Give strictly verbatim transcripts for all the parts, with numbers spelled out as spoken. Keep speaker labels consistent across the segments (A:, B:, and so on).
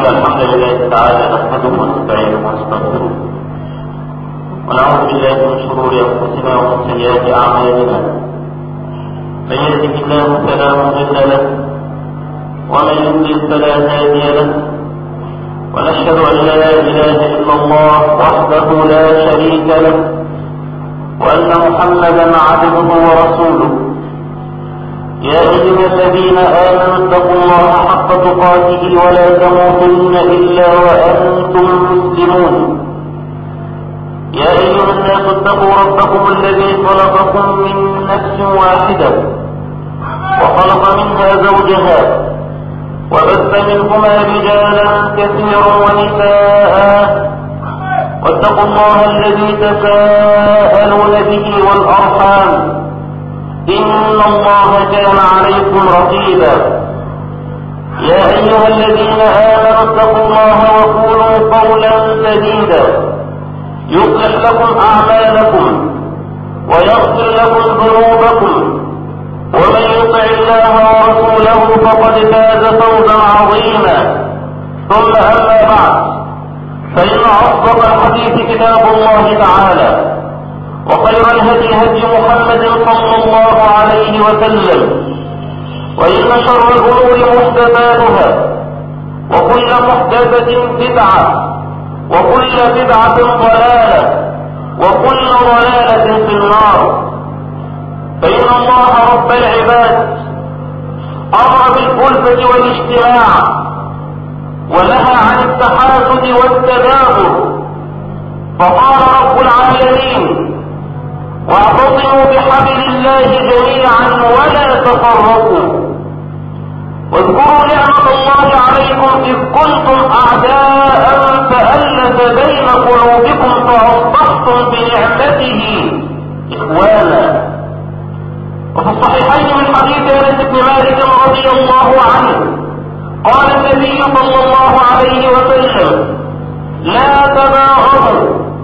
A: الحمد لله تعالى نحمده ونستعينه ونستغفره ونعوذ بالله من شرور انفسنا ومن سيئات اعمالنا. من يهده الله فلا مضل له ومن يضلل فلا هادي له، ونشهد ان لا اله الا الله وحده لا شريك له، وان محمدا عبده ورسوله. يا أيها الذين آمنوا اتقوا الله حق تقاته ولا تموتن إلا وأنتم مسلمون. يا أيها الناس اتقوا ربكم الذي خلقكم من نفس واحدة وخلق منها زوجها وبث منهما رجالا كثيرا ونساء، واتقوا الله الذي تساءلون به والأرحام إن الله كان عليكم رقيبا. يا أيها الذين آمنوا اتقوا الله وقولوا قولا سديدا يصلح لكم أعمالكم ويغفر لكم ذنوبكم، ومن يطع الله ورسوله فقد فاز فوزا عظيما. ثم أما بعد، فإن أصدق الحديث كتاب الله تعالى، وخير الهدي هدي محمد صلى الله عليه وسلم، وإن شر الأمور محدثاتها، وكل محدثة بدعة، وكل بدعة ضلالة، وكل ضلالة في النار. فإن الله رب العباد أمر بالألفة والاجتماع، ونهى عن التحاسد والتدابر، فقال رب العالمين: واعتصموا بحبل الله جميعا ولا تفرقوا. واذكروا نعمة الله عليكم إذ كنتم أعداء فألف بين قلوبكم فأصبحتم بنعمته إخوانا. وفي الصحيحين من حديث أنس بن مالك رضي الله عنه قال النبي صلى الله عليه وسلم: لا تباغضوا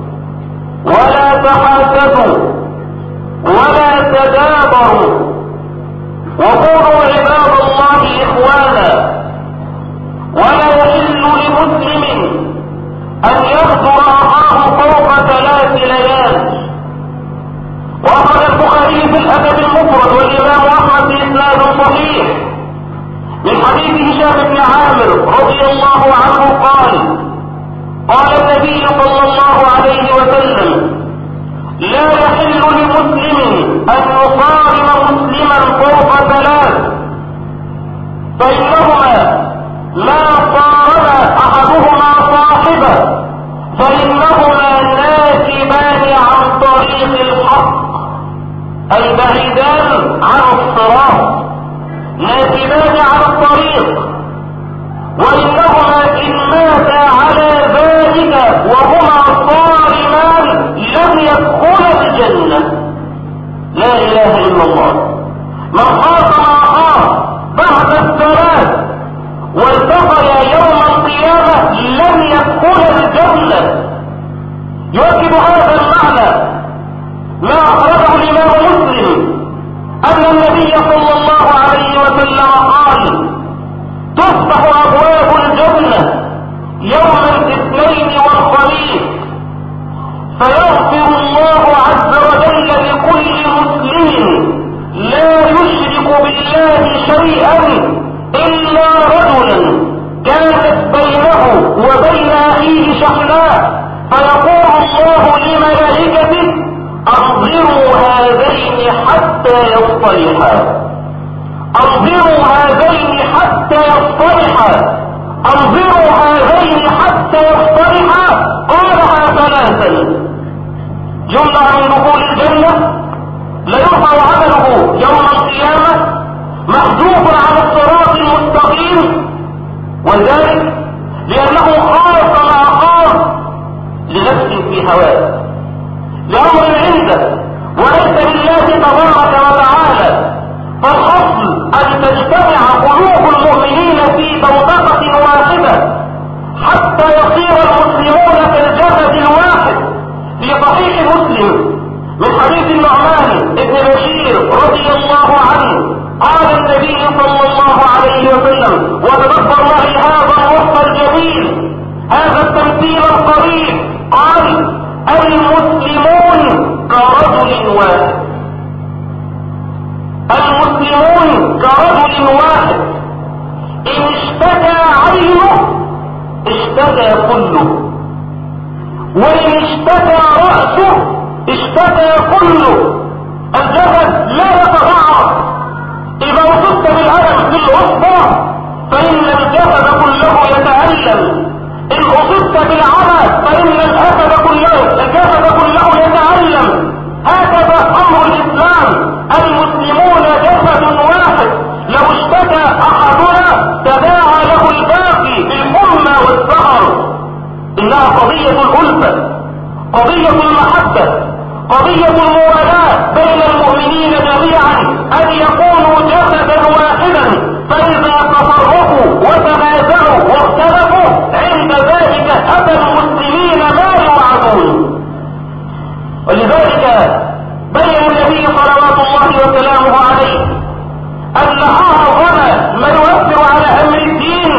A: ولا تحاسدوا ولا تدابروا، وكونوا عباد الله إخوانا. ولا يحل لمسلم أن يغدر أخاه فوق ثلاث ليال. وأخرج البخاري في الأدب المفرد والإمام أحمد بإسناد صحيح من حديث هشام بن عامر رضي الله عنه قال: قال النبي صلى الله عليه وسلم: لا يحل لمسلم أن يصارم مسلما فوق ثلاث، فإنهما ما صارم أحدهما صاحبه فإنهما ناكبان عن طريق الحق، أي بعيدان عن الصراط، ناكبان عن الطريق، وإنهما إن ماتا على ذلك وهما صارمان لم يدخل الجنة. لا إله إلا الله. من خاصم أخاه بعد الثلاث والتقيا يوم القيامة لم يدخل الجنة. يؤكد هذا المعنى ما أخرجه الإمام مسلم أن النبي صلى الله عليه وسلم قال: تفتح أبواب الجنة يوم الاثنين والخميس، فيغفر الله عز وجل لكل مسلم لا يشرك بالله شيئا إلا رجلا كانت بينه وبين أخيه شحناء، فيقول الله لملائكته: أنظروا هذين حتى يصطلحا، أنظروا هذين حتى يصطلحا، أنظروا هذين حتى يصطلحا. قالها ثلاثا. جملة من دخول الجنة: لا يرفع عمله يوم القيامة، محجوب عن الصراط المستقيم، وذلك لأنه خاصم أخاه لنفس في هواه، لأمر عنده وليس لله تبارك وتعالى. فالأصل أن تجتمع قلوب المؤمنين في بوتقة واحدة حتى يصير المسلمون كالجسد الواحد. في صحيح مسلم من حديث النعمان بن بشير رضي الله عنه قال النبي صلى الله عليه وسلم: وتدبر معي هذا الوصف الجميل واحد. المسلمون كرجل واحد، إن اشتكى عينه اشتكى كله، وإن اشتكى رأسه اشتكى كله. الجسد لا يتضاعف. إذا وصفت بالألم في الأصبع فإن الجسد كله يتألم، إن أصبت بالعمى فإن الجسد كله الجسد كله يتألم. هكذا أمر الإسلام. المسلمون جسد واحد، لو اشتكى أحدنا تداعى له الباقي بالحمى والسهر. إنها قضية الألفة، قضية المحبة، قضية الموالاة بين المؤمنين جميعا، أن يكونوا جسدا واحدا. فإذا تفرقوا وتنازعوا واختلفوا عند ذلك أتى المسلمين ما يوعدون. ولذلك بين النبي صلوات الله وسلامه عليه أن أعظم ما يؤثر على أمر الدين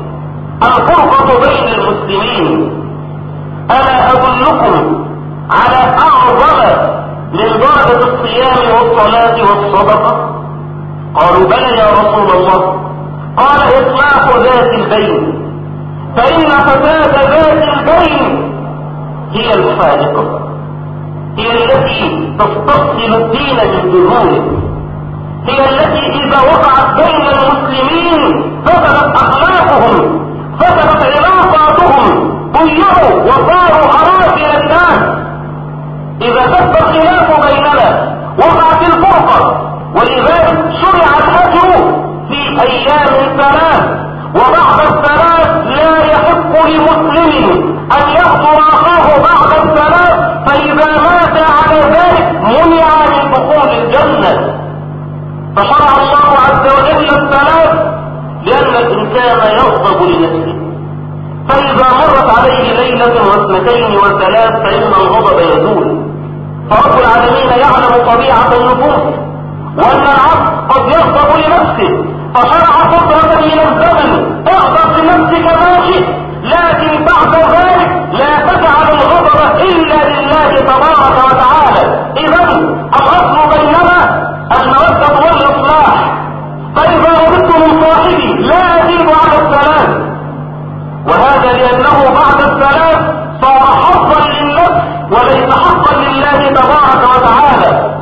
A: الفرقة بين المسلمين. ألا أدلكم على أعظم من درجة الصيام والصلاة والصدقة؟ قالوا بلى يا رسول الله. قال إصلاح ذات البين، فإن فساد ذات البين هي الفارقة، هي التي تستفصل الدين من جذوره، هي التي إذا وقعت بين المسلمين فسدت أخلاقهم، فسدت علاقاتهم، ضيعوا وصاروا أراذل الناس. إذا ثبت الخلاف بيننا وقعت الفرقة. ولذلك شرع الهجر في أيام ثلاث، وبعد الثلاث لا يحق لمسلم أن يهجر أخاه بعد الثلاث، فإذا مات على ذلك منع من دخول الجنة. فشرع الله عز وجل الثلاث لأن الإنسان يغضب لنفسه، فإذا مرت عليه ليلة واثنتين وثلاث فإن الغضب يزول. فرب العالمين يعلم طبيعة النفوس، وأن العبد قد يغضب لنفسه، فشرع فترة من الزمن اغضب لنفسك ما شئت، لكن بعد ذلك لا تجعل الغضب إلا لله تبارك وتعالى. إذا الأصل بيننا المودة والإصلاح. فإذا غضبت من صاحبي لا أزيد على الثلاث، وهذا لأنه بعد الثلاث صار حظا للنفس وليس حقا لله تبارك وتعالى.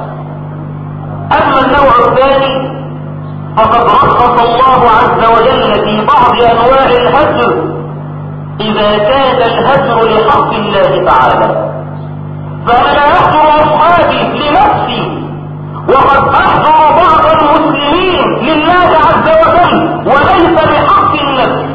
A: أما النوع الثاني فقد رخص الله عز وجل في بعض أنواع الهجر إذا كان الهجر لحق الله تعالى. فأنا لا أهجر أصحابي لنفسي، وقد أهجر بعض المسلمين لله عز وجل وليس لحق النفس.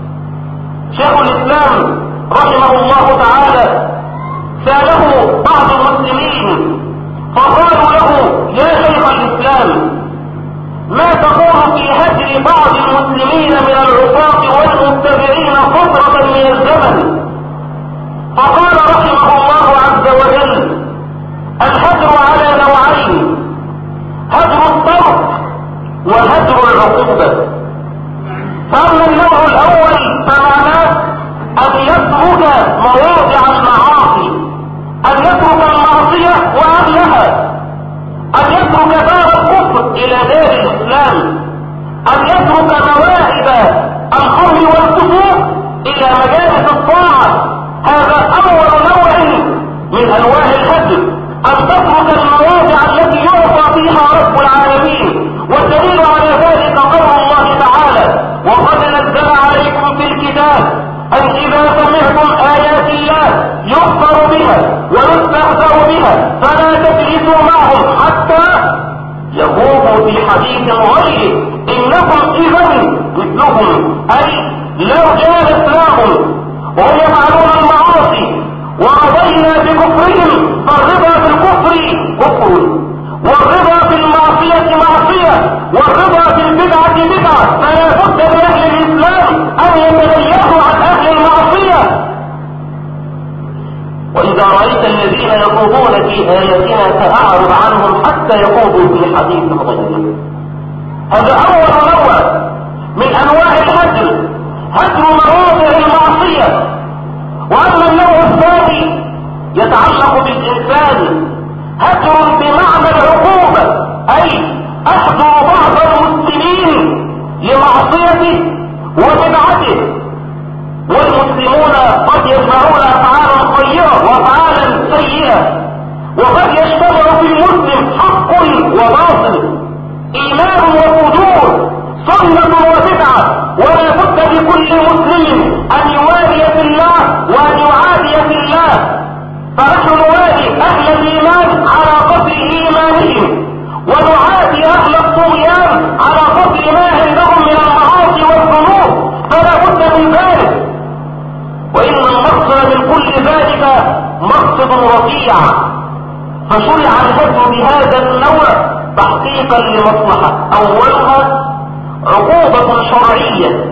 A: شيخ الإسلام رحمه الله تعالى سأله بعض المسلمين فقالوا له يا شيخ الإسلام ما تقول في هجر بعض المسلمين من العصاة والمتبعين فترة من الزمن؟ فقال رحمه الله عز وجل الهجر على نوعين، هجر الطرد وهجر العقوبة. فأما النوع الأول فمعناه أن يترك مواضع المعاصي، أن يترك المعصية وأهلها، أن يترك دار الكفر إلى دار الإسلام، أن يترك مواهب الخمر والكفور إلى مجالس الطاعة. هذا أول نوع من أنواع الهجر، أن تترك المواضع التي يعطى فيها رب العالمين. والدليل على ذلك قول الله تعالى وقد نزل عليكم في الكتاب أن إذا سمعتم آيات الله يكفر بها ويستهزأ بها فلا تجلسوا معهم حتى يخوضوا في حديث غيره إنكم إذا مثلهم، أي لو جالسناهم وهم يفعلون المعاصي ورضينا بكفرهم فالرضا بالكفر كفر، والرضا بالمعصية معصية، والرضا بالبدعة بدعة. فلا بد لأهل الإسلام أن يتميزوا عن أهل المعصية. وإذا رأيت الذين يخوضون في آياتنا فأعرض عنهم حتى يخوضوا في حديث غيره. هذا أول نوع من أنواع الهجر، هجر مواضع المعصية. وأما النوع الثاني يتعلق بالإنسان، هجر بمعنى اعمل عقوبة اي احضر بعض المسلمين لمعصيته وبدعته. والمسلمون قد يجمعون افعالا خيرة وافعالا سيئة، وقد يجتمع في المسلم حق وباطل، ايمان وفجور، سنة وبدعة. ولا بد لكل مسلم ان يوالي في الله وان يعادي في الله. فنحن نوالي اهل الايمان على قدر ايمانهم، ونعادي اهل الطغيان على قدر ما عندهم من المعاصي والذنوب. فلا بد من ذلك. وان المقصد من كل ذلك مقصد رفيع، فشرع الهدي بهذا النوع تحقيقا لمصلحة. اولها عقوبة شرعية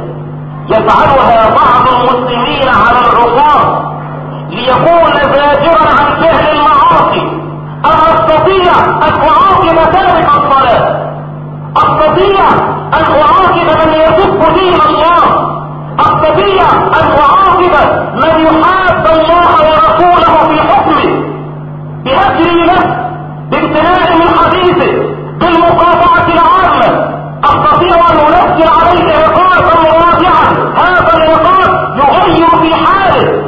A: يفعلها بعض المسلمين على العصاة ليكون زاجرا عن فعل المعاصي. انا استطيع ان اعاقب تارك الصلاة، استطيع ان اعاقب من يسب دين الله، استطيع ان اعاقب من يحاد الله ورسوله في حكمه بهجر له، بامتناع من حديثه، بالمقاطعة العامة. استطيع ان انزل عليه عقابا راجعا، هذا العقاب يغير في حاله.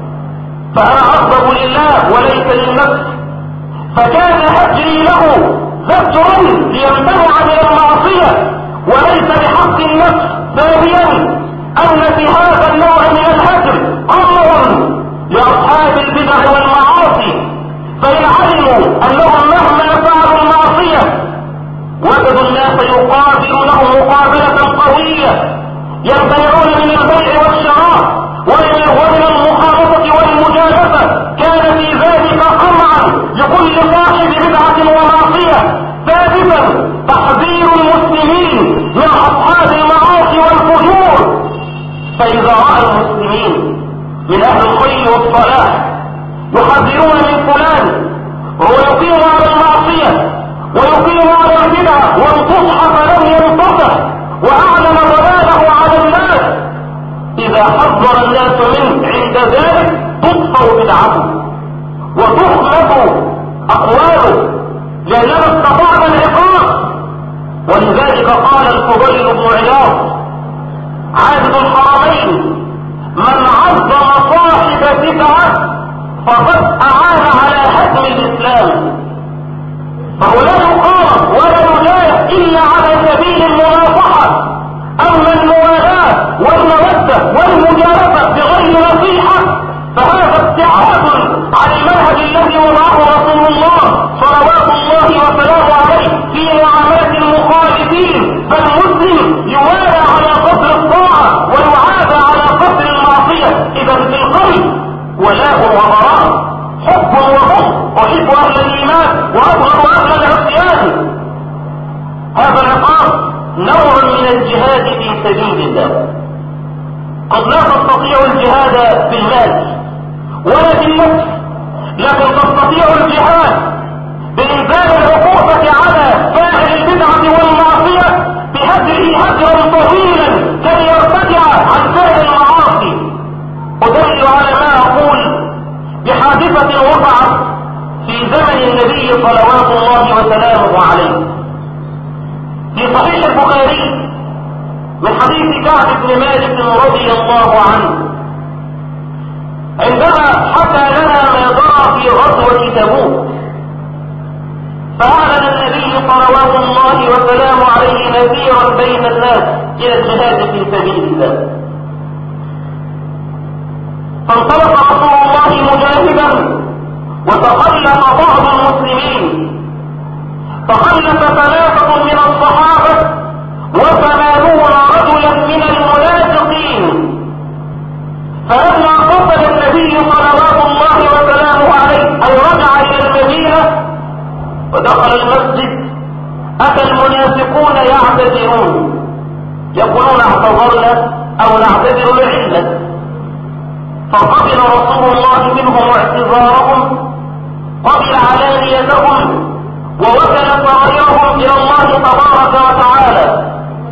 A: فانا اغضب لله وليس للنفس، فكان هجري له زجرا ليمتنع من المعصية وليس بحق النفس. ثانيا ان في هذا النوع من الهجر امر لاصحاب البدع والمعاصي، فان علموا انهم مهما فعلوا المعصية وجدوا الناس يقابلونه مقابلة قوية، يمتنعون من البيع والشراء ومن المخالطة والمجالسة، كان في ذلك قمعا لكل صاحب بدعة ومعصية. ثالثا تحذير المسلمين من اصحاب المعاصي والفجور. فاذا راى المسلمين من اهل الخير والصلاح يحذرون من فلان وهو يقيم على المعصية ويقيم على البدعة وانتصح فلم ينتصح واعلن ضلاله على الناس، اذا حذر الناس منه عند ذلك تطفأ بدعته وتخلف اقواله لاننا استطعنا العقاب. ولذلك قال الفضيل بن عياض عابد الحرمين: من عظم صاحب بدعة فقد اعان على هدم الاسلام. فهو لا يقام ولا يجاهد الا على سبيل المناصحة. اما الموالاة والمودة والمجالسة بغير نصيحة فهذا ابتعاد عن المنهج الذي وضعه رسول الله صلوات الله وسلامه عليه في معاملة المخالفين. فالمسلم يوالى على قدر الطاعة ويعادى على قدر المعصية. اذا في القلب ولاء وبراء، حب وحب، احب اهل الايمان وابغض اهل العصيان. هذا العقاب نوع من الجهاد في سبيل الله. قد لا تستطيع الجهاد بالمال ولا بالنفس، لكن تستطيع الجهاد بإنزال العقوبة على فاعل البدعة والمعصية بهجره هجرا طويلا كي يرتدع عن فعل المعاصي. أدل على ما أقول بحادثة وقعت في زمن النبي صلوات الله وسلامه عليه في صحيح البخاري من حديث كعب بن مالك رضي الله عنه، عندما حكى لنا ما جرى في غزوة تبوك، فأعلن النبي صلوات الله وسلامه عليه نذيرا بين الناس إلى الجهاد في سبيل الله. فانطلق رسول الله مجاهدا وتخلف بعض المسلمين، تخلف ثلاثة من الصحابة وثمانون رجلا من المنافقين. فلما قتل النبي صلوات الله وسلامه عليه أي رجع إلى المدينة ودخل المسجد، أتى المنافقون يعتذرون يقولون اعتذرنا أو نعتذر لعلة. فقبل رسول الله منهم اعتذارهم، قبل علانيتهم ووكل سرائرهم إلى الله تبارك وتعالى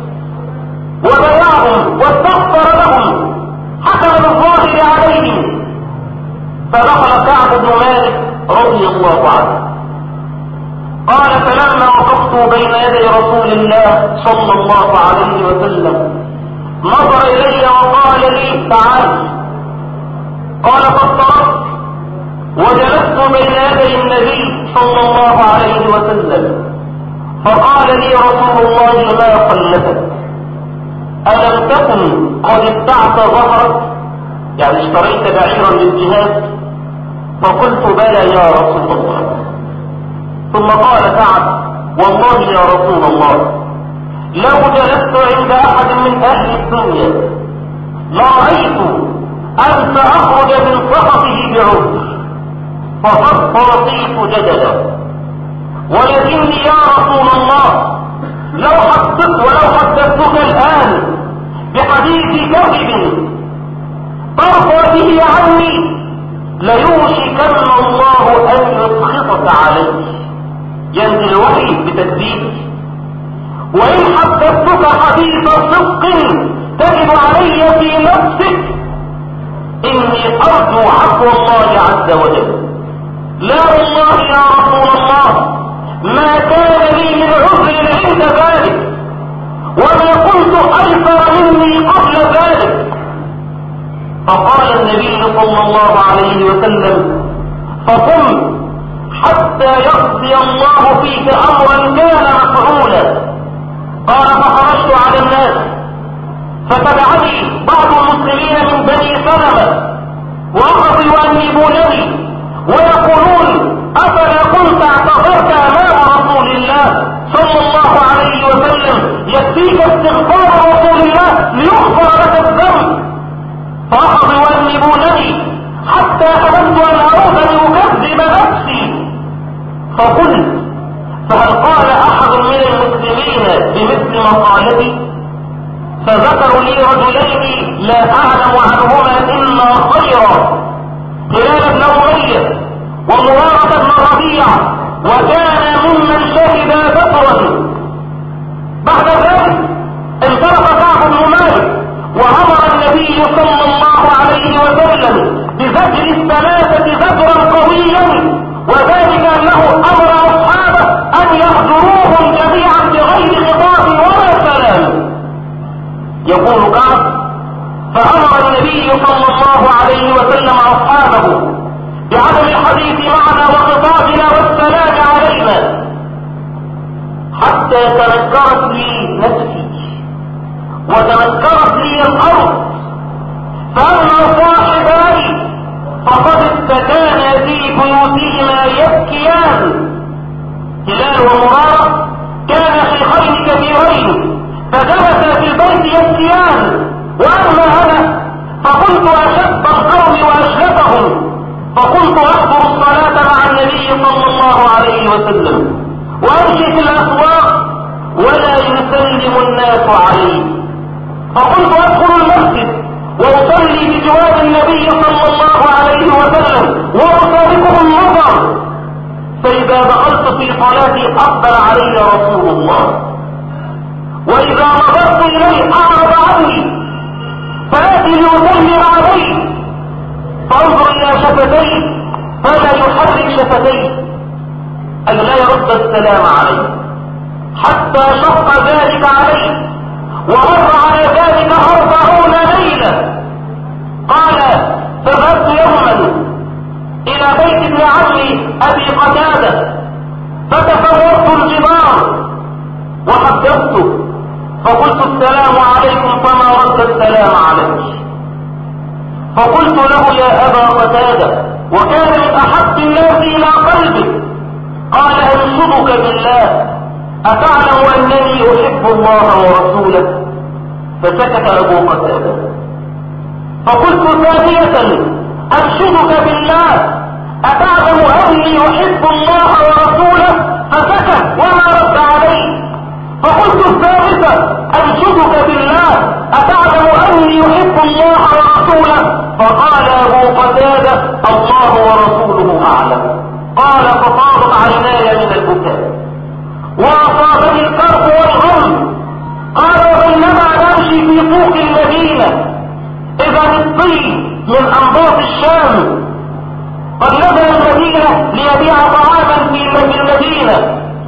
A: وبيعهم واستغفر لهم، حكم بالظاهر عليهم. فدخل كعب بن مالك رضي الله عنه قال فلما وقفت بين يدي رسول الله صلى الله عليه وسلم نظر إلي وقال لي تعال. قال فاضطربت وجلست بين يدي النبي صلى الله عليه وسلم فقال لي رسول الله ما خلفك؟ ألم تكن قد ابتعت ظهرك؟ يعني اشتريت بعيرا للجهاد؟ فقلت بلى يا رسول الله. ثم قال سعد والله يا رسول الله لو جلست عند أحد من أهل الدنيا لرأيت أن سأخرج من صحته بعذر فقد رضيت جدلا، ولكني يا رسول الله لو حدثت ولو حدثتك الآن بحديث كذب ترضى به عني ليوشكن الله أن يسخطك عليه، ينزل الوحي بتكذيب. وإن حدثتك حديث صدق تجد علي في نفسك إني أرجو عفو الله عز وجل. لا والله يا رسول الله ما كان لي من عذر عند ذلك وما كنت أيسر مني قبل ذلك. فقال النبي صلى الله عليه وسلم فقم حتى يقضي الله فيك أمرا كان مفعولا. قال فخرجت على الناس فتبعني بعض المسلمين من بني سلمة وأخذوا يؤنبونني ويقولون أفلا كنت اعتذرت أمام رسول الله صلى الله عليه وسلم يكفيك استغفار رسول الله ليغفر لك الذنب؟ فأخذوا يؤنبونني حتى هممت أن أعود لأكذب نفسي. فقلت فهل قال أحد من المسلمين بمثل مقالتي؟ فذكروا لي رجلين لا أعلم عنهما إلا خيرا، هلال بن أمية ومرارة بن ربيعة، وكان ممن شهد بدرا. بعد ذلك انطلق كعب بن مالك وأمر النبي صلى الله عليه وسلم بزجر الثلاثة زجرا قويا، وذلك أنه أمر أصحابه أن يهجروهم جميعا بغير خطاب ولا سلام. يقول كعب فأمر النبي صلى الله عليه وسلم أصحابه بعدم الحديث معنا وخطابنا والسلام علينا حتى تذكرت لي نفسي وتذكرت لي الأرض. فأما صاحباي فقد استكانا في بيوتهما يبكيان. هلال ومرارة كان شيخين كبيرين فجلسا في البيت يبكيان، وأما أنا فكنت أشد القوم وأشرفهم، فكنت أحضر الصلاة مع النبي صلى الله عليه وسلم وأمشي في الأسواق ولا يسلم الناس علي، فكنت أدخل المسجد وأصلي بجوار النبي صلى الله عليه وسلم وأصابكم النظر، فإذا دخلت في صلاتي أقبل علي رسول الله، وإذا نظرت إليه أعرض عني فآتي ليسلم عليه فانظر إلى شفتيه فلا يحرك شفتيه أن لا يرد السلام عليه، حتى شق ذلك عليه ومر على ذلك أربعون ليلة. قال فذهبت يوما إلى بيت ابن عمي أبي قتادة فتفوقت الجدار وحدثته فقلت السلام عليكم فما رد السلام عليك. فقلت له يا أبا قتادة وكان من أحب الناس إلى قلبي قال أنشدك بالله أتعلم أنني أحب الله ورسوله؟ فسكت أبو قتادة. فقلت ثانية أنشدك بالله أتعلم أني أحب الله ورسوله؟ فسكت وما رد علي. فقلت الثالثة أنشدك بالله أتعلم أني أحب الله ورسوله؟ فقال أبو قتادة الله ورسوله أعلم. قال فطارت عيناي من البكاء وأصابني الكرب والغم. قال وبينما نمشي في سوق المدينة إذا الطين من أنباط الشام قد نزل المدينة ليبيع طعاما في المدينة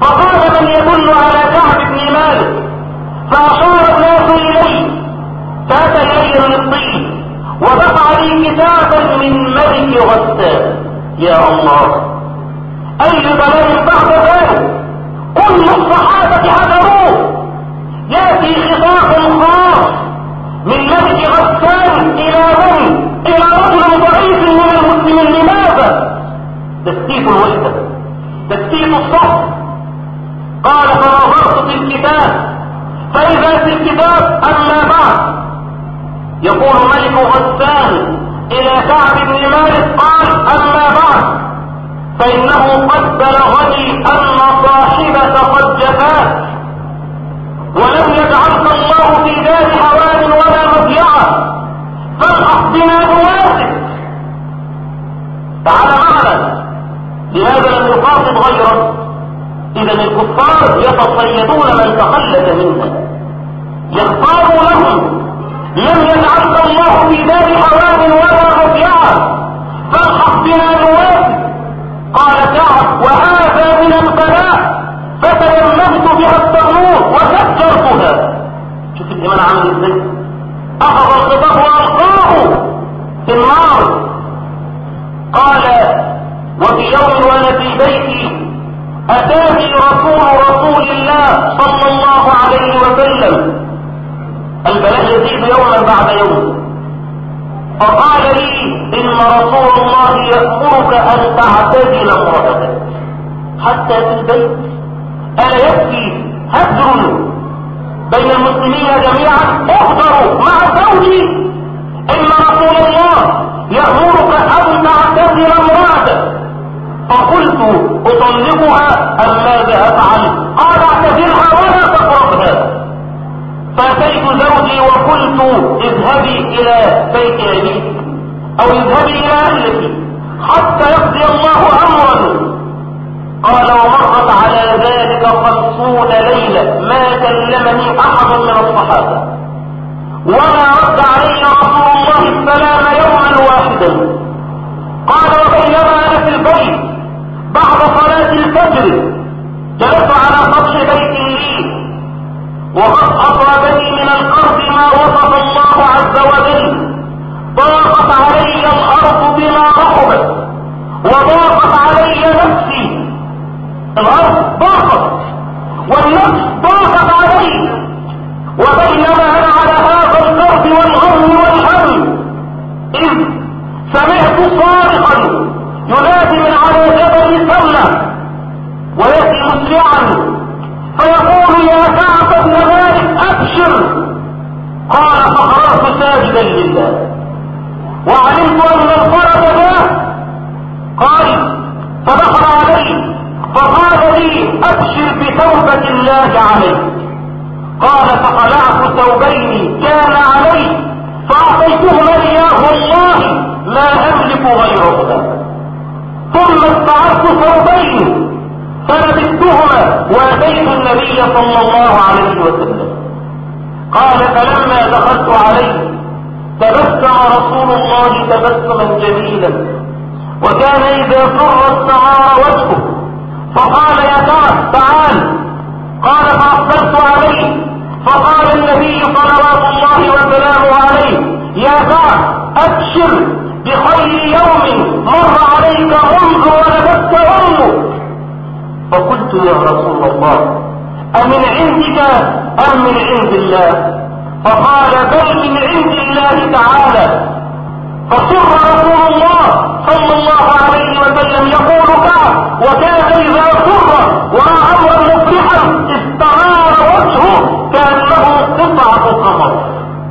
A: فقال من يدل على كعب بن مالك؟ فأشار الناس إليه، فأتى إليه الطين ودفع لي كتابا من ملك غسان. يا الله، أي ضلال بعد ذلك! كل الصحابة حذروه. يأتي خطاب خاص من ملك غسان إلى من؟ إلى رجل ضعيف من المسلمين. لماذا؟ تثبيت الوحدة، تثبيت الصف. قال فنظرت في الكتاب فإذا في الكتاب أما بعد، يقول ملك غسان إلى كعب بن مالك قال أما بعد، فإنه قد بلغني أن صاحبك قد جفاك، ولم يجعلك الله في دار هوان ولا مضيعة، فالحق بنا نواسك. تعال معنا. لماذا لم يخاطب غيره؟ إذا الكفار يتصيدون من تخلد منها، يختاروا لهم لم يجعلك الله في دار هوان ولا مضيعة، فالحق بنا نواسك. قال كعب وهذا من البلاء، فتيممت بها التنور وفجرتها. شوف الإيمان عامل ازاي، أخذ الخطاب وألقاه في النار. قال وفي يوم وانا في بيتي أتاني رسول رسول الله صلى الله عليه وسلم، البلاء يزيد يوما بعد يوم، فقال لي إن رسول الله يأمرك أن تعتزل امرأتك حتى في البيت. ألا يكفي هجر بين المسلمين جميعا؟ احضروا مع زوجي، إن رسول الله يأمرك أن تعتزل امرأتك. فقلت أطلقها أم ماذا أفعل؟ قال اعتزلها ولا تقربها. فأتيت زوجي وقلت اذهبي إلى بيت أبيك أو اذهبي إلى أهلك حتى يقضي الله أمرا. قال ومرت على ذلك خمسون ليلة ما كلمني أحد من الصحابة، وما رد علي رسول الله السلام يوما واحدا. قال وبينما أنا في البيت بعد صلاة الفجر جلست على سطح بيته لي، وقد أصابني من الأرض ما وصف الله عز وجل، ضاقت علي الأرض بما رحبت وضاقت علي نفسي. الأرض ضاقت والنفس ضاقت علي، وبينما أنا على هذا الكرب والغم والهم إذ سمعت صارخا ينادي من على جبل سلة ويأتي مسرعا فيقول يا كعب بن مالك أبشر. قال فقرأت ساجدا لله وعلمت أن الفرج جاء. قال فدخل علي فقال لي أبشر بتوبة الله عليك. قال فخلعت ثوبين كان علي فأعطيتهما إياه والله ما أملك غيرهما، ثم استعرت ثوبين فلبستهما واتيت النبي صلى الله عليه وسلم. قال فلما دخلت عليه تبسم رسول الله تبسما جميلا، وكان اذا سر استعار وجهه، فقال يا كعب تعال. قال فاقبلت عليه فقال النبي صلوات الله وسلامه عليه يا كعب ابشر بخير يوم مر عليك منذ ولدتك امك. فقلت يا رسول الله أمن عندك أم من عند الله؟ فقال بل من عند الله تعالى. فسر رسول الله صلى الله عليه وسلم يقول كعب وكان إذا سر ورأى أمرا مفرحا استعار وجهه كأنه قطعة قمر.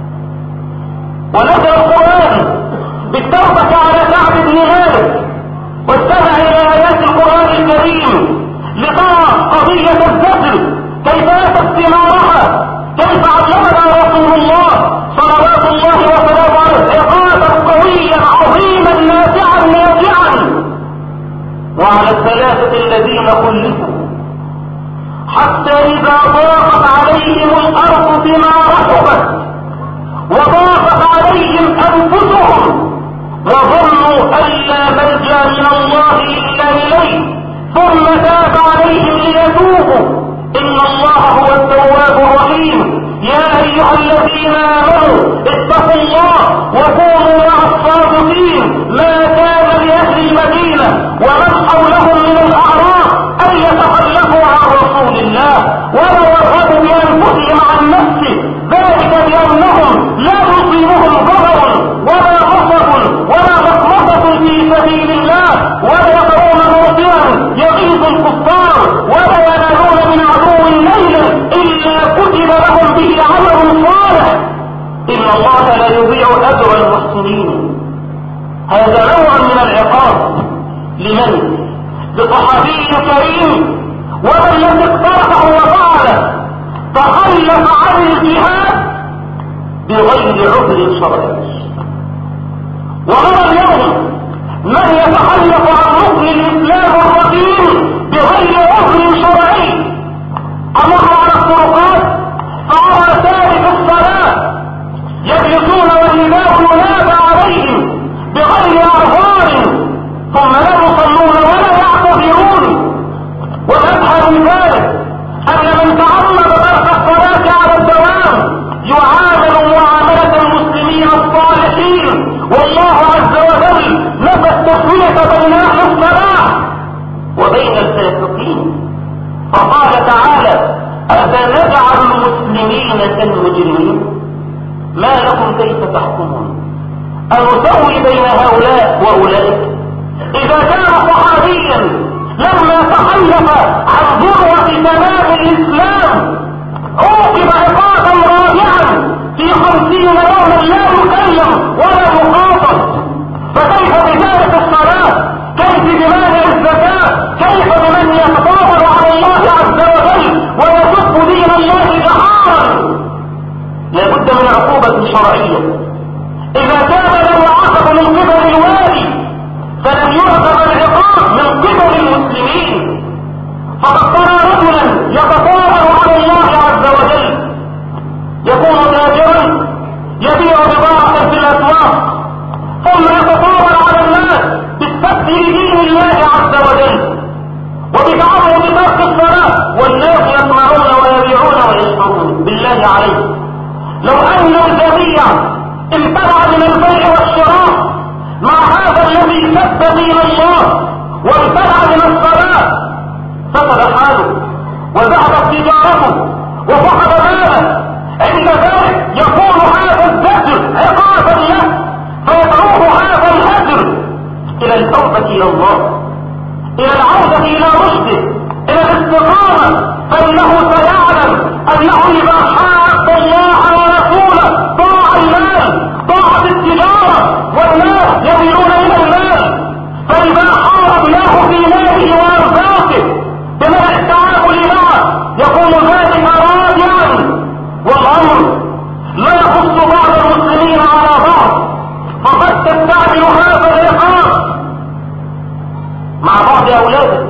A: ونزل القرآن بالتوبة على كعب بن مالك، واستمع إلى آيات القرآن الكريم لترى قضية الزجر كيف أتت ثمارها، كيف علمنا رسول الله صلوات الله وسلامه عليه عقابا قويا عظيما نافعا نافعا. وعلى الثلاثة الذين خلفوا حتى إذا ضاقت عليهم الأرض بما رحبت وضاقت عليهم أنفسهم وظنوا أن لا ملجأ من الله إلا إليه ثم تاب عليهم ليتوبوا وتوبوا إن الله هو التواب الرحيم. يا أيها الذين آمنوا اتقوا الله وكونوا مع الصادقين. ما كان لأهل المدينة ومن حولهم من الأعراب أن يتخلفوا عن رسول الله ولا يرغبوا بأنفسهم عن نفسه، ذلك بأنهم لا يصيبهم ضرر ولا نصب ولا مخمصة في سبيل الله ولا يقرون موطئا يغيظ الكفار ولا ينالون من عدو ليلا إلا كتب لهم به عمل صالح إن الله لا يضيع أجر المحسنين. هذا نوع من العقاب لمن؟ لصحابي كريم ومن لم اقترحه وفعله تخلف عن الجهاد بغير عذر شرعي. ونرى اليوم من يتخلف عن ركن الإسلام الرقيم بغير عذر شرعي. أمر على الطرقات فأرى تارك الصلاة يجلسون والنداء ينادى عليهم بغير أعذار ثم لا يصلون ولا يعتذرون. وتبحث ذلك أن من تعمد ترك الصلاة على الدوام يعامل معاملة المسلمين الصالحين، والله عز وجل نفى التسوية بين أهل الصلاة وبين الفاسقين فقال تعالى أفنجعل المسلمين كالمجرمين ما لكم كيف تحكمون أنسوي بين هؤلاء وأولئك. إذا كان صحابيا لما تخلف عن ذروة تمام الإسلام عوقب عقابا رادعا في خمسين يوما لا يكلم ولا يخاطب، فكيف بتارك الصلاة؟ كيف بمانع الزكاة؟ كيف بمن يتطاول على الله عز وجل ويسب دين الله جهارا؟ لابد من عقوبة شرعية. إذا كان لم يعاقب من قبل الوالي فلم يعقب العقاب من قبل المسلمين. فقد ترى رجلا يتطاول على الله عز وجل يكون تاجرا يبيع بضاعة في الأسواق ثم يتطاول على الناس بالسب لدين الله عز وجل وبتعرض بترك الصلاة والناس يسمعون ويبيعون ويشترون. بالله عليك لو أن الجميع امتنع من البيع والشراء مع هذا الذي سب دين الله وامتنع من الصلاة فسد حاله وذهبت تجارته وفقد ماله، عند ذلك يكون هذا الزجر عقابا له فيدعوه هذا الهجر الى التوبة الى الله، الى العودة الى رشده، الى الاستقامة، فانه سيعلم انه اذا حارب الله ورسوله ضاع المال، ضاعت التجارة والناس يميلون الى المال. فاذا حاربناه في ماله وارزاقه بمنع التعامل معه يكون ذلك رادعا، والامر لا يخص بعض المسلمين على بعض، فقد تستعمل هذا العقاب مع بعض اولادك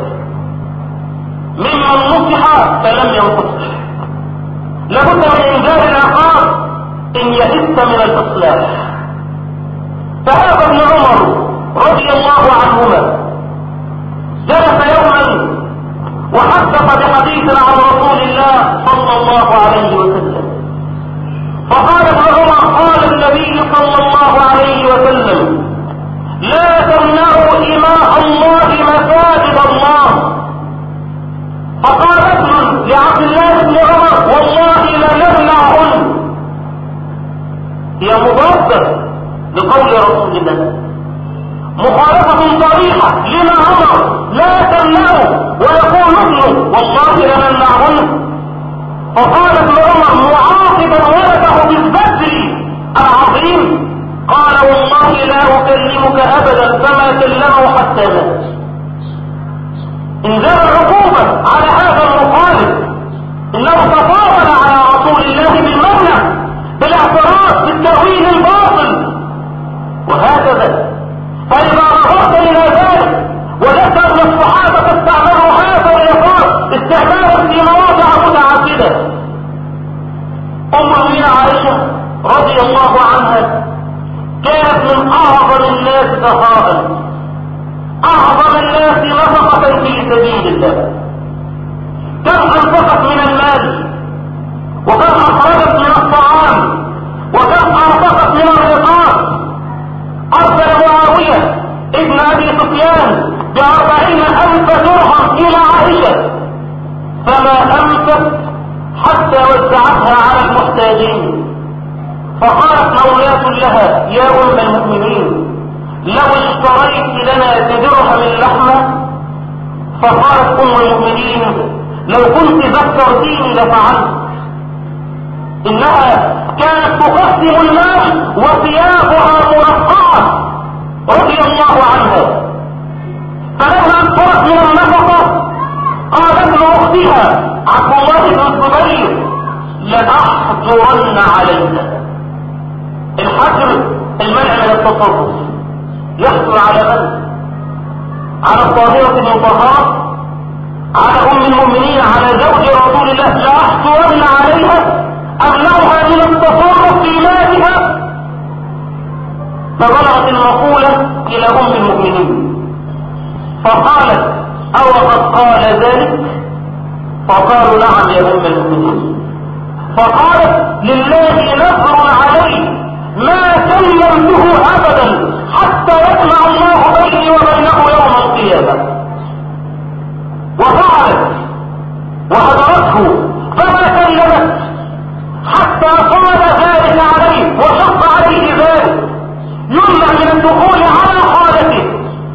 A: ممن نصح فلم ينتصح. لابد من انزال العقاب ان يئست من الاصلاح. فهذا ابن عمر رضي الله عنهما جلس يوما وحدث بحديث عن رسول الله صلى الله عليه وسلم فقال ابن عمر قال النبي صلى الله عليه وسلم لا تمنعوا إماء الله مساجد الله. فقال ابن لعبد الله بن عمر والله لنمنعهن، هي مضادة لقول رسول الله، مخالفة صريحة لما أمر لا تمنعوا، ويقول ابنه والله لنمنعهن. فقال ابن عمر معاقبا ولده بالبدر العظيم قال والله لا أكلمك أبدا، فما كلمه حتى مات. انزل العقوبة على هذا المخالف انه تطاول على رسول الله بالمنع بالاعتراض بالتأويل الباطل وهكذا. فإذا نظرت إلى ذلك وجدت أن الصحابة استعملوا هذا العقاب استعمالا في مواضع متعددة. أم المؤمنين عائشة رضي الله عنها كانت من أعظم الناس سخاء، أعظم الناس نفقة في سبيل الله، كم انفقت من المال، وكم اخرجت من الطعام، وكم انفقت من الرقاب. ارسل معاوية ابن ابي سفيان باربعين الف درهم الى عائشة، فما امست حتى وزعتها على المحتاجين. فقالت مولاة لها: يا ام المؤمنين، لو اشتريت لنا بدرهم اللحمة. فقالت ام المؤمنين: لو كنت ذكرتيني لفعلت. انها كانت تقسم المال وثيابها مرقعة رضي الله عنها. فلما انصرت من النفقة قالت لاختها عبد الله بن الزبير: لأحجرن عليها. الحجر المنع من التصرف، يحجر على من؟ على الطاهرة المطهرة، على ام المؤمنين، على زوج رسول الله. لأحجرن عليها، امنعها من التصرف في مالها. فبلغت المقولة الى ام المؤمنين فقالت: او قد قال ذلك؟ فقالوا: نعم يا ام المؤمنين. فقالت: لله نذر علي ما كلمته ابدا حتى يجمع الله بيني وبينه يوم القيامة. وفعلت وهدرته، فما كلمت حتى صاد ذلك عليه وشق عليه ذلك، يمنع من الدخول على خالته.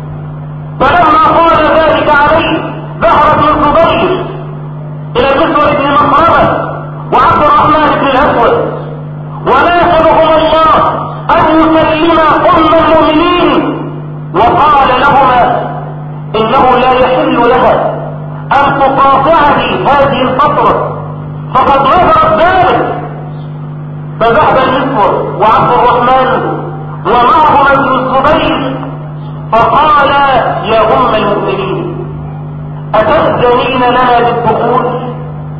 A: فلما قال ذلك عليه ذهب ابن الزبير الى المسور بن مخرمة وعبد الرحمن بن الاسود وناشدهما الله ان يسلم ام المؤمنين، وقال لهما: انه لا يحل لها ان تقاطعني هذه الفترة، فقد نظرت ذلك. فذهب المسور وعبد الرحمن ومعهما ابن الزبير فقال: يا ام المؤمنين، اتأذنين لنا بالدخول؟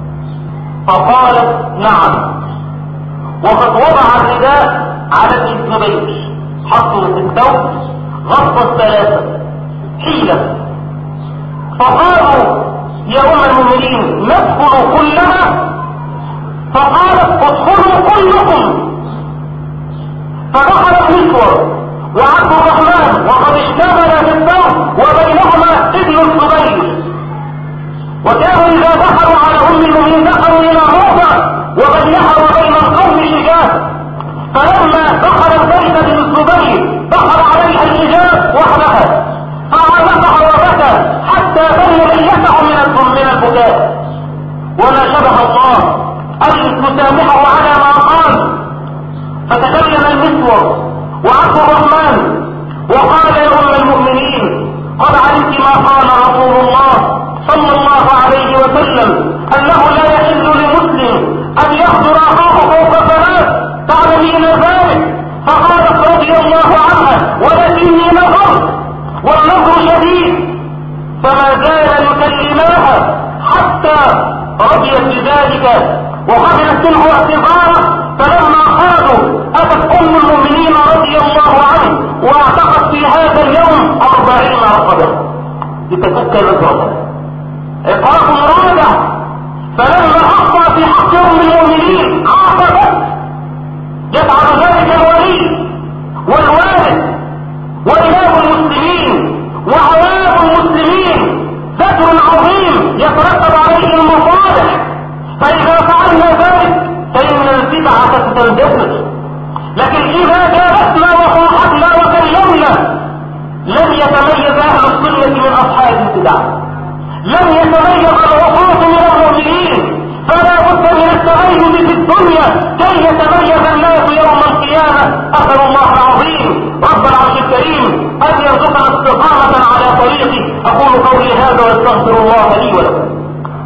A: فقالت: نعم. وقد وضع الرداء على ابن الزبير، حطوا في الثوب غطى الثلاثة حيلة. فقالوا: يا ام المؤمنين، ندخل كلنا؟ فقالت: ادخلوا كلكم. فدخل المسور وعبد الرحمن وقد اشتغل بالثوب وبينهما ابن الزبير. وكانوا اذا دخلوا على ام المؤمنين دخلوا الى موضع وبينها وبين القوم شجاع. فلما دخل البيت ابن الزبير دخل عليها الحجاب وحدها، فعلقها وبكى حتى بين ليته من من البكاء. وما شبه الله ان تسامحه على ما قال. فتكلم المسور وعبد الرحمن وقال: يا ام المؤمنين، قد علمت ما قال رسول الله صلى الله عليه وسلم انه لا يحل لمسلم ان يحضر اخاه فوق ثلاث، تعلمين ذلك. فقالت رضي الله عنها: ولكني نظرت، والنظر شديد. فما زال يكلماها حتى رضيت بذلك وقبلت منه اعتذاره. فلما قالوا اتت ام المؤمنين رضي الله عنه واعتقد في هذا اليوم اربعين رقبه لتفك نظرها، عقاب رادع. فلما اخطا في حق ام المؤمنين عاقبت. يفعل ذلك الولي والوالد وإمام المسلمين وعوام المسلمين، ذكر عظيم يترتب عليه المصالح. فإذا فعلنا ذلك فإن البدعة تندثر. لكن إذا جالسنا وصاحبنا وكلمنا لن يتميز أهل السنة من أصحاب البدع، لن يتميز العصاة من المؤمنين. فلا بد من التميز في الدنيا كي يتميز الناس يوم القيامة. أسأل الله العظيم رب العرش الكريم أن يرزقنا استقامة على طريقه. أقول قولي هذا واستغفر الله لي ولكم.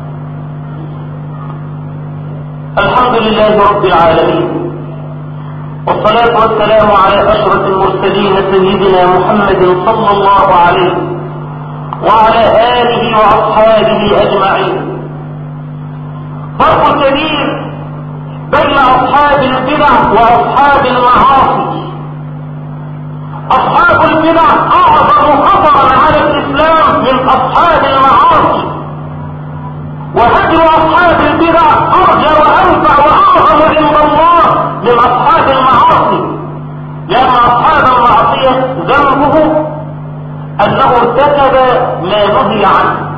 A: الحمد لله رب العالمين، والصلاة والسلام على أشرف المرسلين سيدنا محمد صلى الله عليه وعلى آله وأصحابه أجمعين. فرق كبير بين أصحاب البدع وأصحاب المعاصي. أصحاب البدع أعظم خطرا على الإسلام من أصحاب المعاصي. وهجر أصحاب البدع أرجى وأنفع وأعظم عند الله من أصحاب المعاصي، لأن أصحاب المعصية ذنبه أنه ارتكب ما نهي عنه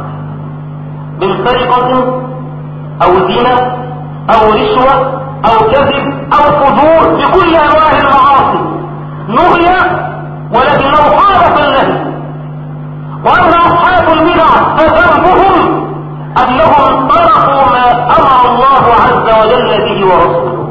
A: من سرقة أو زنا أو رشوة أو كذب أو فجور بكل أنواع المعاصي نهي ولكنه خالف النهي. وأما أصحاب البدع فذنبهم أنهم تركوا ما أمر الله عز وجل به ورسوله،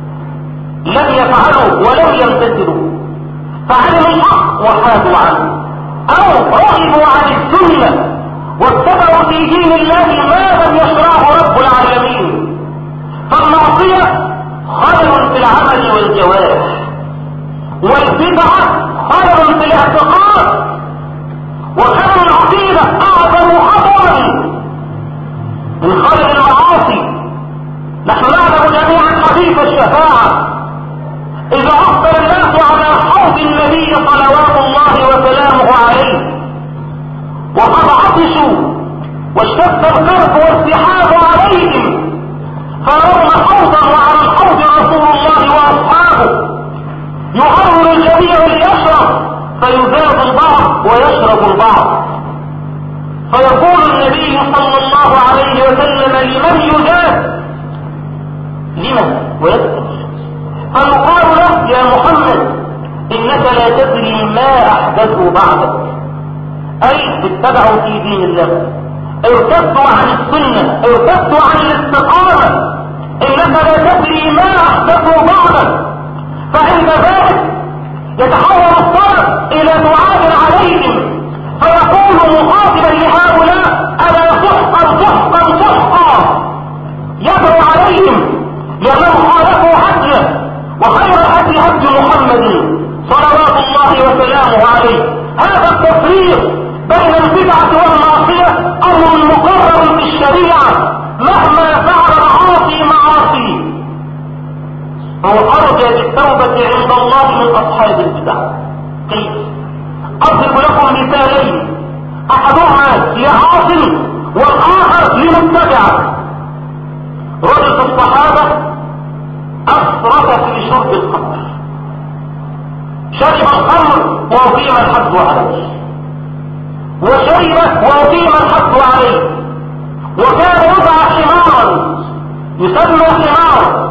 A: لم يفعلوا ولم يمتثلوا، فعلموا الحق وحادوا عنه، أو رغبوا عن السنة واتبعوا في دين الله ما لم يشرعه رب العالمين. فالمعصية خير في العمل والجوارح، والبدعة خير في الاعتقاد، وخير العقيدة أعظم خطرا من خير المعاصي. نحن نعلم جميعا حديث الشفاعة، إذا أفضل الناس على حوض النبي صلوات الله وسلامه عليه وقد عطشوا واشتد الكرب والسحاب عليهم، فيرون حوضا وعلى الحوض رسول الله وأصحابه، يغرر الجميع ليشرب، فيزاد البعض ويشرب البعض، فيقول النبي صلى الله عليه وسلم لمن يجاد لمن ويسأل، فيقال له يا محمد إنك لا تدري ما أحدثوا بعدك، أي اتبعوا في دين الله، ارتدوا عن السنة، ارتدوا عن الاستقامة، إنك لا تدري ما أحدثوا بعدك. فعند ذلك يتحول الطرف إلى دعاء عليهم، فيقول مخاطبا لهؤلاء ألا تحقا تحقا تحقا، يدعو عليهم لأنهم خالفوا هديه، وخير الهدي هدي محمد صلوات الله وسلامه عليه. هذا التفريق بين البدعة والمعصية أمر مقرر في الشريعة، مهما فعل معاصي معاصي هو أرجى بالتوبة عند الله من أصحاب البدع. كيف؟ أضرب لكم مثالين، أحدهما لعاص والآخر لمتبع. رجل في الصحابة أسرف في شرب الخمر، شرب الخمر وأقيم الحد عليه، وشرب وأقيم الحد عليه، وكان يدعى حمارا يسمى حمار،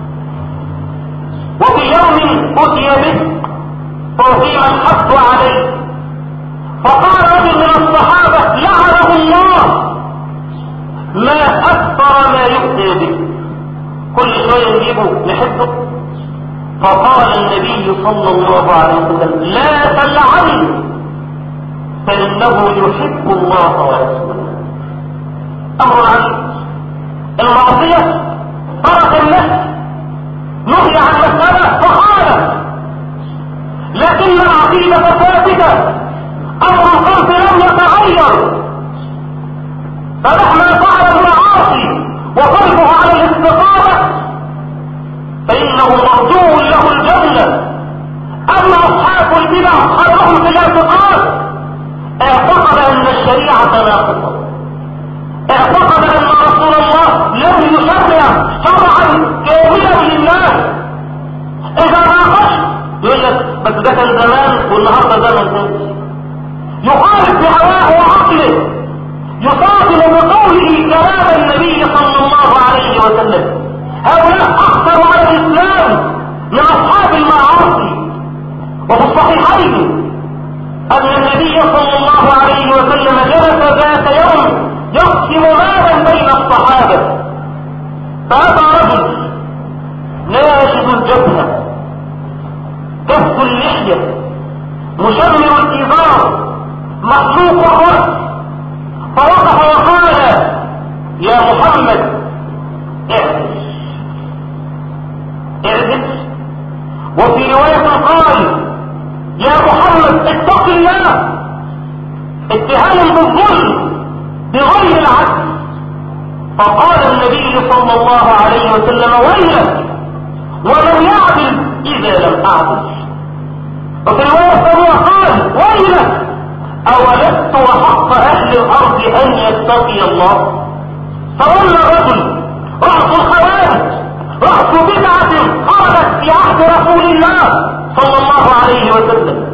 A: وفي يوم أتي به فأقيم الحد عليه، فقال رجل من الصحابة لعنه الله ما أكثر ما يؤتي به، كل شوية يجيبه نحبه. فقال النبي صلى الله عليه وسلم لا تلعنه فإنه يحب الله ورسوله. أمر عجيب، المعصية ترك النفس، نهي عن مسألة فخالف، لكن العقيدة ثابتة، أمر القلب لم يتغير، فمهما فعل المعاصي وقلبه على الاستقامة فإنه مرجو له الجنة. أما أصحاب البدع خيرهم في الاعتقاد، اعتقد أن الشريعة ناقصة، اعتقد أن رسول الله لم يشرع شرعا كاملا للناس. إذا ناقشت يقول لك بس ده كان زمان والنهارده ده منتهي، يخالف بهواه وعقله، يصادم بقوله كلام النبي صلى الله عليه وسلم. هؤلاء أخطر على الإسلام من أصحاب المعاصي. وفي الصحيحين أن النبي صلى الله عليه وسلم جلس ذات يوم يقسم مالا بين الصحابة، فأتى رجل ناشف الجبهة كف اللحية مشمر الإزار محلوق الرأس، فوقف وقال يا محمد اعدل اعدل. وفي رواية قال يا محمد اتق الله، اتهام بالظلم بغير العدل. فقال النبي صلى الله عليه وسلم ويلك ولم يعدل إذا لم أعدل. وفي رواية ثانية قال ويلك أولست وحق أهل الأرض أن يتقي الله. فولى الرجل رأس الخوارج، رأس بدعة خرجت في عهد رسول الله صلى الله عليه وسلم.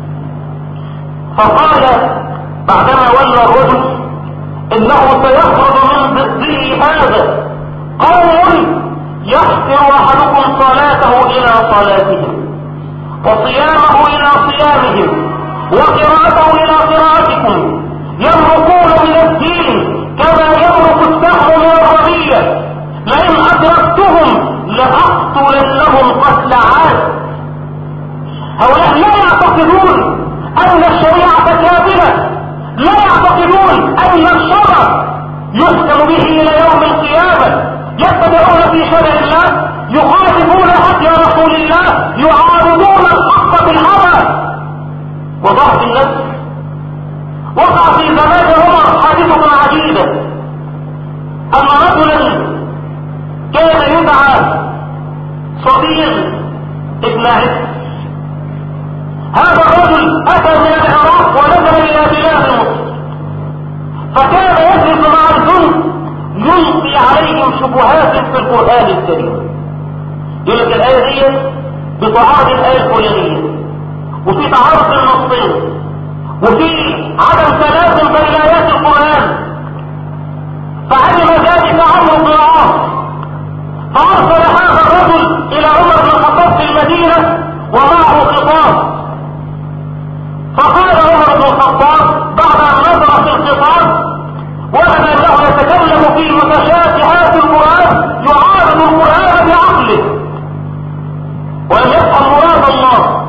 A: فقال بعدما ولى الرجل انه سيخرج من ضده هذا قوم يحسر احدكم صلاته الى صلاتهم وصيامه الى صيامهم وقراءته الى قراءتكم، يمرقون من الدين كما يمرق السهم من الرمية، لئن ادركتهم لاقتلنهم قتل عاد. هؤلاء لا يعتقدون ان الشريعة كاملة، لا يعتقدون ان الشرع يحكم به الى يوم القيامة، يتبعون في شرع الله، يخالفون هدي رسول الله، يعارضون الحق بالهوى وضعف النفس. وقع في زمان عمر حادثة عجيبة، ان رجلا كان يدعى صبيغ ابن عز. هذا الرجل اتى من العراق ونزل الى بلاد مصر، فكان يجلس مع الجند يلقي عليهم شبهات في القرآن الكريم. يقول لك الآية دي بتعارض الآية الفلانية، وفي تعارض النصين، وفي عدم تلازم بين آيات القرآن. فعلم ذلك عمرو بن العاص، فأرسل هذا الرجل إلى عمر بن الخطاب في المدينة ومعه خطاب. فقال عمر بن الخطاب بعد أن نظر في الخطاب وجد أنه يتكلم في متشابهات القرآن، يعارض القرآن بعقله ولم يفهم مراد الله.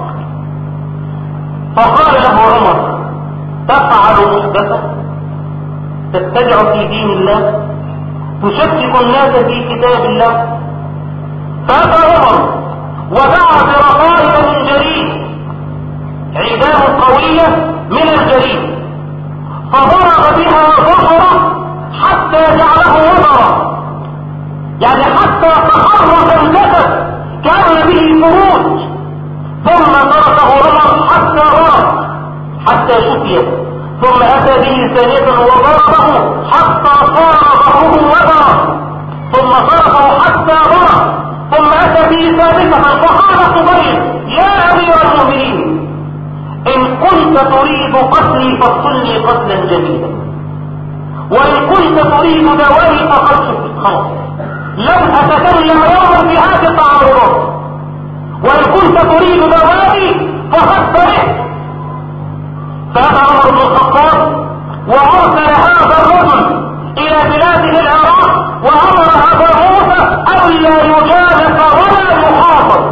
A: فقال له عمر: تفعل محدثة، تتبع في دين الله، تشكك الناس في كتاب الله. فأتى عمر ودعا برقائق من جريد، عدام قوية من الجريد، فضرب بها ظهره حتى جعله وضرا، يعني حتى تحرك الجسد كان به فروج. ثم تركه عمر حتى غرق حتى شفي، ثم اتى به ثانية وضربه حتى صار ظهره وضرا، ثم ضربه حتى غرق، ثم اتى به ثالثة فقال صبيح: يا امير المؤمنين، ان كنت تريد قتلي فاقتلني قتلا جميلا، وان كنت تريد دوائي فقد شفت. خلاص لن اتكلم يوما في هذه التعارضات، وان كنت تريد دوائي فقد برئت. فاتى عمر بن الخطاب وارسل هذا الرجل الى بلاده العراق، وامر ابا موسى الا يجالس ولا يخاطب.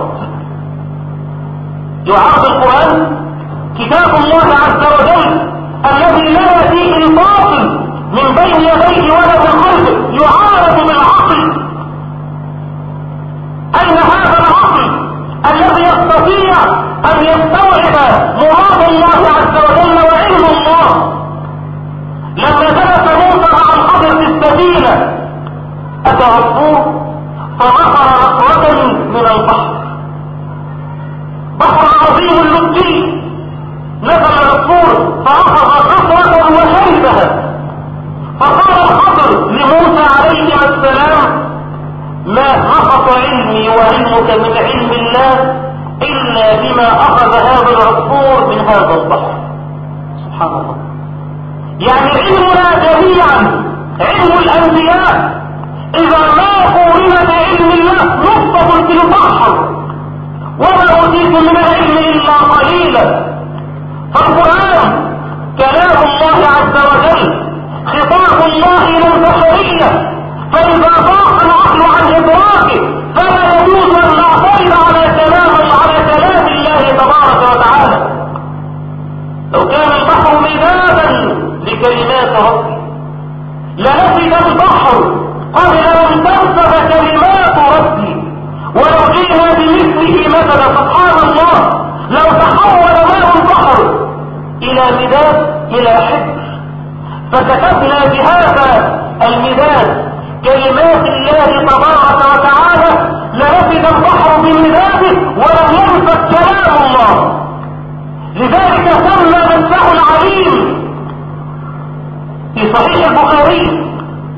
A: يعارض القرآن كتاب الله عز وجل الذي لا يأتيه الباطل من بين يديه ولا من خلفه، يعارض بالعقل. أين هذا العقل الذي يستطيع أن يستوعب مراد الله عز وجل وعلم الله؟ لما جلس موسى مع الخضر في السفينة أتى عصفور فنقر نقرة من البحر، بحر عظيم لجي، نزل العصفور فأخذ قطرة وشربها. فقال الخضر لموسى عليه السلام: ما نقص علمي وعلمك من علم الله إلا بما أخذ هذا العصفور من هذا البحر. سبحان الله. يعني علمنا جميعا، علم الأنبياء إذا ما قورن بعلم الله نصف في البحر، وما أوتيت من العلم إلا قليلا. فالقرآن كلام الله عز وجل، خطاب الله إلى البشرية، فإذا ضاق العقل عن إدراكه فلا يجوز أن نعترض على كلام على كلام الله تبارك وتعالى. لو كان البحر مدادا لكلمات ربي لنفد البحر قبل أن تنفذ كلمات ربي، ولو جئنا بمثله مثلا. سبحان الله، لو تحول ماء البحر إلى مداد إلى حبر، فكتبنا بهذا المداد كلمات الله تبارك وتعالى، لنفد البحر بمداده ولم ينفد كلام الله. لذلك سمى نفسه العليم في صحيح البخاري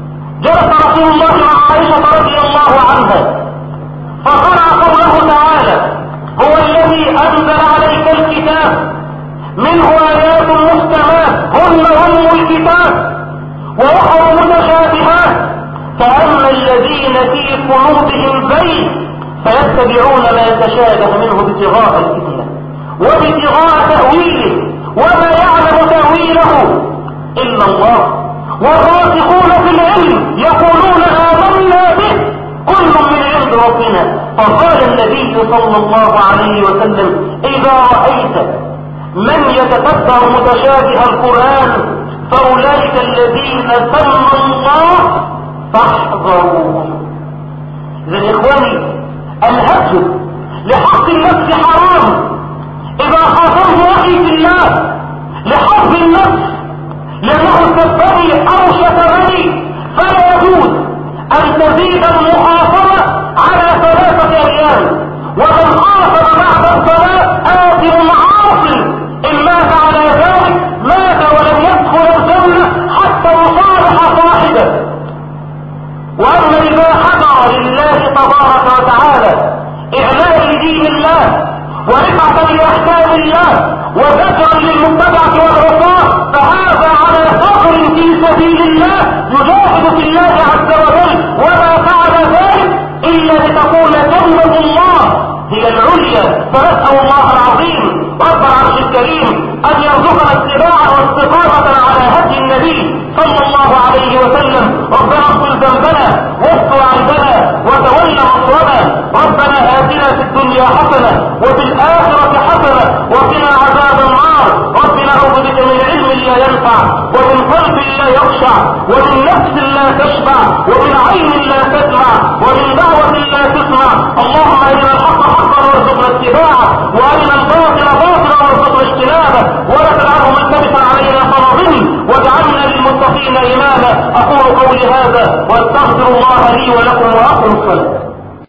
A: جلس رسول الله مع عائشة رضي الله عنها فقرأ قوله تعالى: هو الذي أنزل عليك الكتاب منه آيات محكمات هن أم الكتاب وأخر متشابهات فأما الذين في قلوبهم زيغ فيتبعون ما يتشابه منه ابتغاء الفتنة وابتغاء تأويله وما يعلم تأويله إلا الله والراسخون في العلم يقولون آمنا به كل من عند ربنا. فقال النبي صلى الله عليه وسلم: إذا رأيت من يتتبع متشابه القرآن فأولئك الذين سمى الله فاحذروهم. إذن إخواني، الهجر لحق النفس حرام. إذا خاطبت أخي في الله لحظ النفس لأنه سبني أو شتمني فلا يجوز أن تزيد المخاصمة على ثلاثة أيام. ومن خاصم بعد الصلاة آثم عاصي إن مات على ذلك مات ولم يدخل الجنة حتى يصالح صاحبه. وأما إذا حضر لله تبارك وتعالى إعلاء لدين الله ورفعة لأحكام الله وزجرا للمتبعة والعصاة فهذا على ثغر في سبيل الله يجاهد في الله عز وجل وما فعل ذلك إلا لتكون كلمة الله هي العليا. فنسأل الله العظيم رب العرش الكريم أن يرزقنا اتباعا واستقامة على هدي النبي صلى الله عليه وسلم. ربنا اغفر ذنبنا واستر عيبنا وتولى مصرنا. ربنا آتنا في الدنيا حسنة وفي الآخرة حسنة وقنا عذاب النار. ربنا أعوذ بك من علم لا ينفع ومن قلب لا يخشع ومن نفس لا تشبع ومن عين لا تدمع ومن دعوة لا تسمع. اللهم أرنا الحق حقا وارزقنا اتباعه وأرنا الباطل باطلا وارزقنا اجتنابه ولا تجعله ملتبسا علينا فنضل واجعلنا للمتقين إماما. أقول قولي هذا واستغفر الله لي ولكم وأقم الصلاة.